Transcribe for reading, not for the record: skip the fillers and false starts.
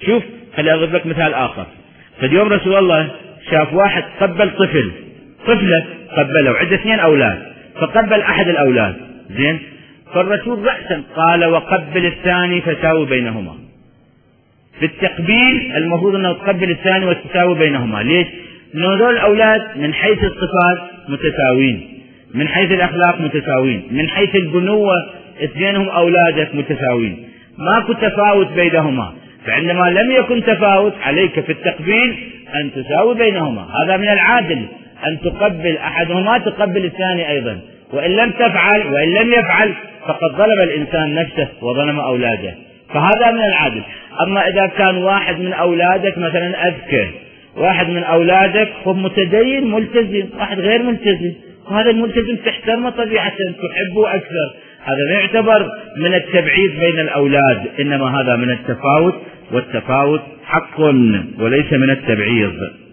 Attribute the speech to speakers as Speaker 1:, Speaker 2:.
Speaker 1: شوف خلي أضرب لك مثال آخر. فاليوم رسول الله شاف واحد قبل طفلة قبله وعنده 2 أولاد، فقبل أحد الأولاد، زين، فالرسول رأسا قال وقبل الثاني فساوي بينهما. في التقبيل المفروض أنه تقبل الثاني وتساوي بينهما. ليش؟ لأن هذول الأولاد من حيث الصفات متساوين، من حيث الأخلاق متساوين، من حيث البنوة اثنينهم أولادك متساوين، ماكو تفاوت بينهما. فعندما لم يكن تفاوت عليك في التقبيل أن تساوي بينهما. هذا من العادل، أن تقبل أحدهما تقبل الثاني أيضا، وإن لم يفعل فقد ظلم الإنسان نفسه وظلم أولاده. فهذا من العادل. أما إذا كان واحد من أولادك مثلا أذكى، واحد من أولادك هو متدين ملتزم، واحد غير ملتزم، وهذا الملتزم تحترمه طبيعة تحبه أكثر، هذا لا يعتبر من التبعيض بين الأولاد، إنما هذا من التفاوت، والتفاوت حق وليس من التبعيض.